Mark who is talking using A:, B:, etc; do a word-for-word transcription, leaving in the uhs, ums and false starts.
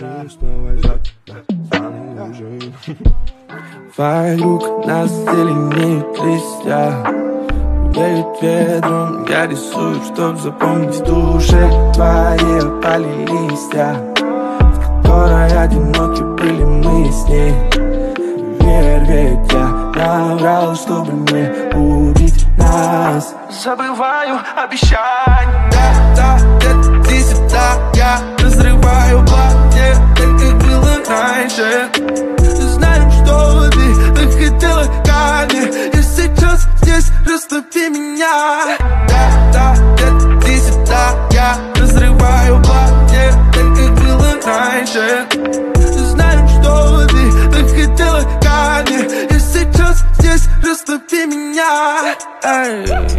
A: Вокруг нас зеленеют листья, веет ветром, я рисую, чтоб запомнить в душе твои опали листья, в которой одиноки были мы с ней. Верь, ведь я наврал, чтобы не убить нас.
B: Забываю обещания, да, где-то ты сюда, я разрываю платье, так как было раньше. Знаю, что ты так хотела ко мне, я сейчас здесь, растопи меня. Да, да, где-то ты сюда, я разрываю платье, так как было раньше. Знаю, что ты так хотела ко мне, я сейчас здесь, растопи меня. Эй.